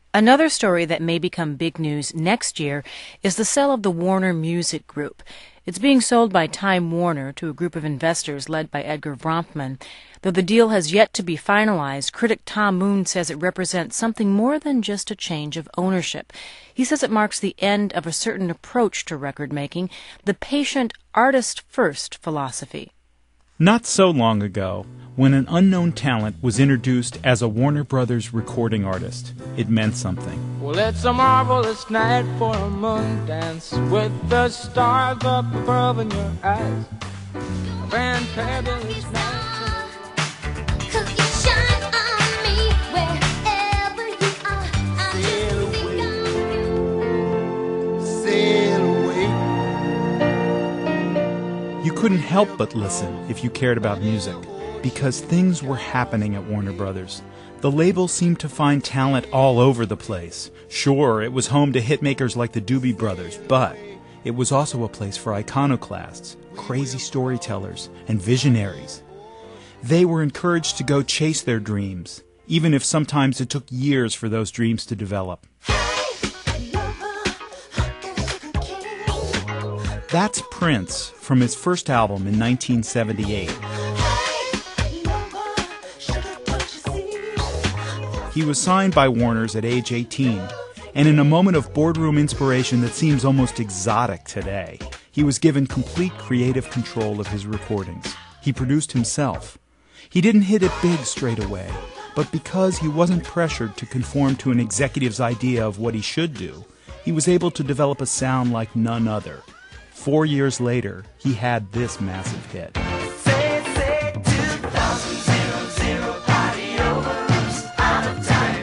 Another story that may become big news next year is the sale of the Warner Music Group. It's being sold by Time Warner to a group of investors led by Edgar Bronfman. Though the deal has yet to be finalized, critic Tom Moon says it represents something more than just a change of ownership. He says it marks the end of a certain approach to record making, the patient artist-first philosophy. Not so long ago, when an unknown talent was introduced as a Warner Brothers recording artist, it meant something. Well, it's a marvelous night for a moon dance with the stars up above in your eyes. A fantabulous night. You couldn't help but listen if you cared about music, because things were happening at Warner Brothers. The label seemed to find talent all over the place. Sure, it was home to hitmakers like the Doobie Brothers, but it was also a place for iconoclasts, crazy storytellers, and visionaries. They were encouraged to go chase their dreams, even if sometimes it took years for those dreams to develop. That's Prince from his first album in 1978. He was signed by Warner's at age 18, and in a moment of boardroom inspiration that seems almost exotic today, he was given complete creative control of his recordings. He produced himself. He didn't hit it big straight away, but because he wasn't pressured to conform to an executive's idea of what he should do, he was able to develop a sound like none other. 4 years later, he had this massive hit. Say 2000, party over, out of time.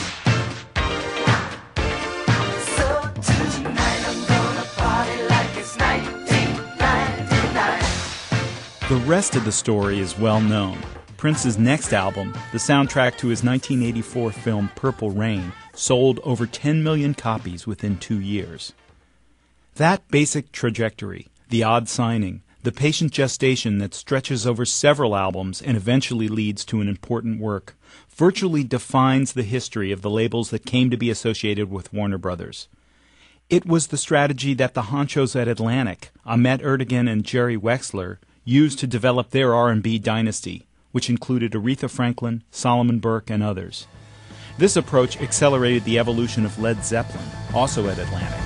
So tonight I'm gonna party like it's 1999. The rest of the story is well known. Prince's next album, the soundtrack to his 1984 film Purple Rain, sold over 10 million copies within 2 years. That basic trajectory, the odd signing, the patient gestation that stretches over several albums and eventually leads to an important work, virtually defines the history of the labels that came to be associated with Warner Brothers. It was the strategy that the honchos at Atlantic, Ahmet Ertegun and Jerry Wexler, used to develop their R&B dynasty, which included Aretha Franklin, Solomon Burke, and others. This approach accelerated the evolution of Led Zeppelin, also at Atlantic.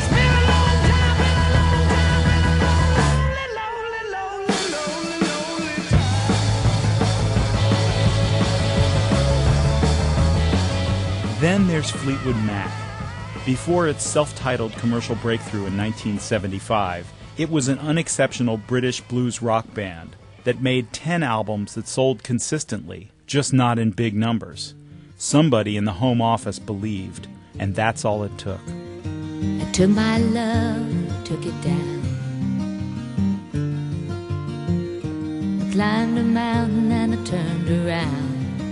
Then there's Fleetwood Mac. Before its self-titled commercial breakthrough in 1975, it was an unexceptional British blues rock band that made 10 albums that sold consistently, just not in big numbers. Somebody in the home office believed, and that's all it took. I took my love, took it down. I climbed a mountain and I turned around.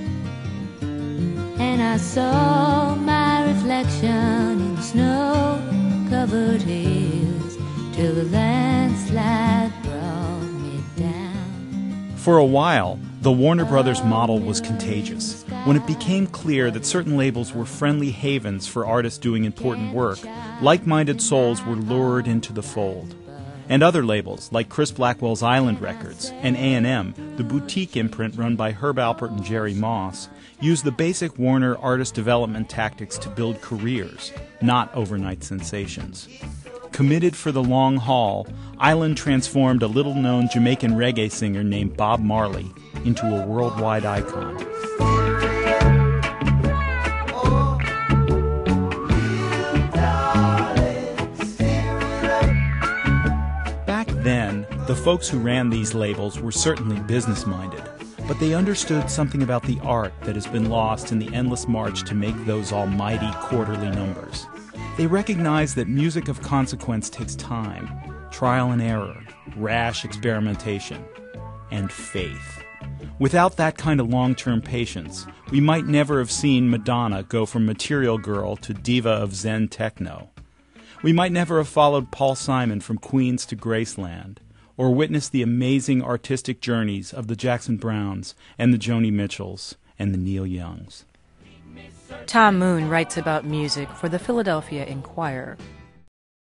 And I saw my reflection in snow-covered hills till the landslide brought me down. For a while, the Warner Brothers model was contagious. When it became clear that certain labels were friendly havens for artists doing important work, like-minded souls were lured into the fold. And other labels, like Chris Blackwell's Island Records and A&M, the boutique imprint run by Herb Alpert and Jerry Moss, used the basic Warner artist development tactics to build careers, not overnight sensations. Committed for the long haul, Island transformed a little-known Jamaican reggae singer named Bob Marley into a worldwide icon. Back then, the folks who ran these labels were certainly business-minded, but they understood something about the art that has been lost in the endless march to make those almighty quarterly numbers. They recognized that music of consequence takes time, trial and error, rash experimentation, and faith. Without that kind of long-term patience, we might never have seen Madonna go from Material Girl to diva of Zen techno. We might never have followed Paul Simon from Queens to Graceland, or witnessed the amazing artistic journeys of the Jackson Browns and the Joni Mitchells and the Neil Youngs. Tom Moon writes about music for the Philadelphia Inquirer.